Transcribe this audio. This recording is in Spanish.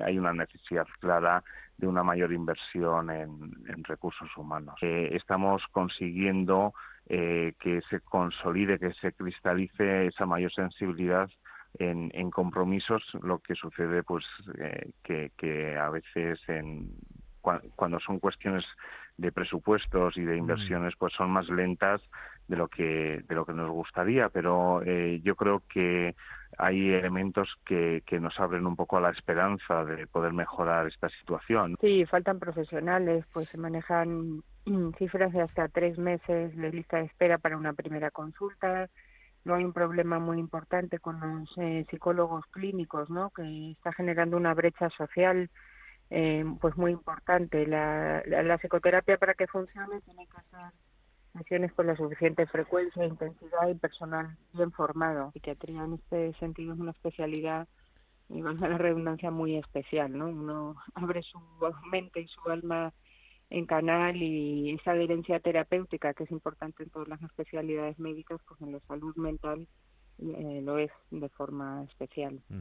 hay una necesidad clara de una mayor inversión en recursos humanos. Estamos consiguiendo que se consolide, que se cristalice esa mayor sensibilidad en compromisos. Lo que sucede pues que a veces cuando son cuestiones de presupuestos y de inversiones pues son más lentas de lo que nos gustaría, pero yo creo que hay elementos que nos abren un poco a la esperanza de poder mejorar esta situación. Sí, faltan profesionales, pues se manejan cifras de hasta 3 meses de lista de espera para una primera consulta. No hay un problema muy importante con los psicólogos clínicos, ¿no? Que está generando una brecha social pues muy importante. La psicoterapia, para que funcione, tiene que hacer sesiones con la suficiente frecuencia, intensidad y personal bien formado. Psiquiatría en este sentido es una especialidad, y valga la redundancia, muy especial, ¿no? Uno abre su mente y su alma en canal, y esa adherencia terapéutica, que es importante en todas las especialidades médicas, pues en la salud mental lo es de forma especial.